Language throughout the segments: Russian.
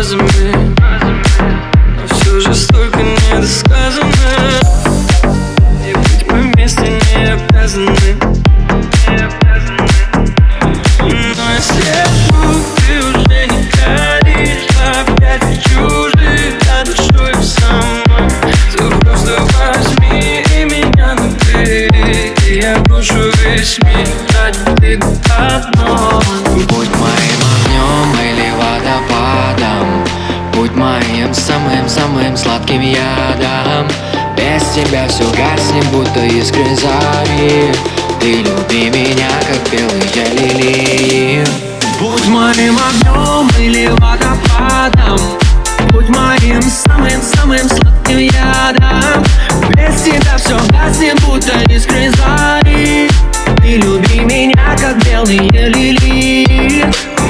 фразами, но все же столько недосказано. И быть мы вместе не обязаны. Но если вдруг ты уже не горишь, опять в чужих, а душой в самой, то просто возьми меня на ты, и я брошу весь мир ради одной. Будь моим огнем или водопадом, будь моим самым-самым сладким ядом. Без тебя все гаснет, будто искры зари. Ты люби меня, как белые лилии. Будь моим огнем или водопадом, будь моим самым-самым сладким ядом. Без тебя все гаснет, будто искры зари. Ты люби меня, как белые лилии.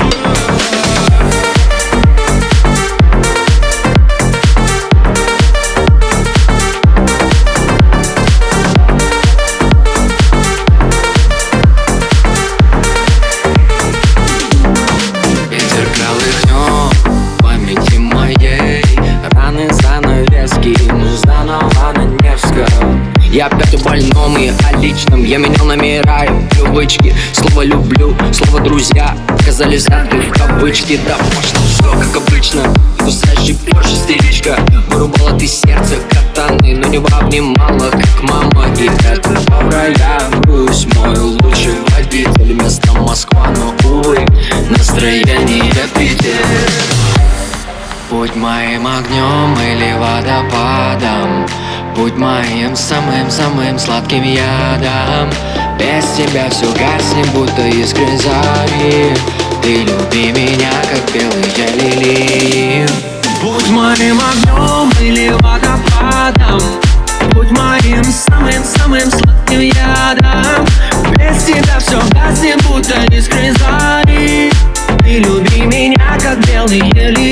Я опять о больном и о личном. Я менял номера и привычки. Слово люблю, слово друзья оказались взяты в кавычки. Да пошло все как обычно. Кусающий позже истеричка. Вырубала ты сердце катаны, но не обнимала, как мама. И это пора я грусть. Мой лучший водитель. Место Москва, но увы, настроение Питер. Будь моим огнем или водопадом, будь моим самым-самым сладким ядом. Без тебя все гаснет, будто искры зари. Ты люби меня, как белые лилии. Будь моим огнем или водопадом, будь моим самым-самым сладким ядом. Без тебя все гаснет, будто искры зари. Ты люби меня, как белые лилии.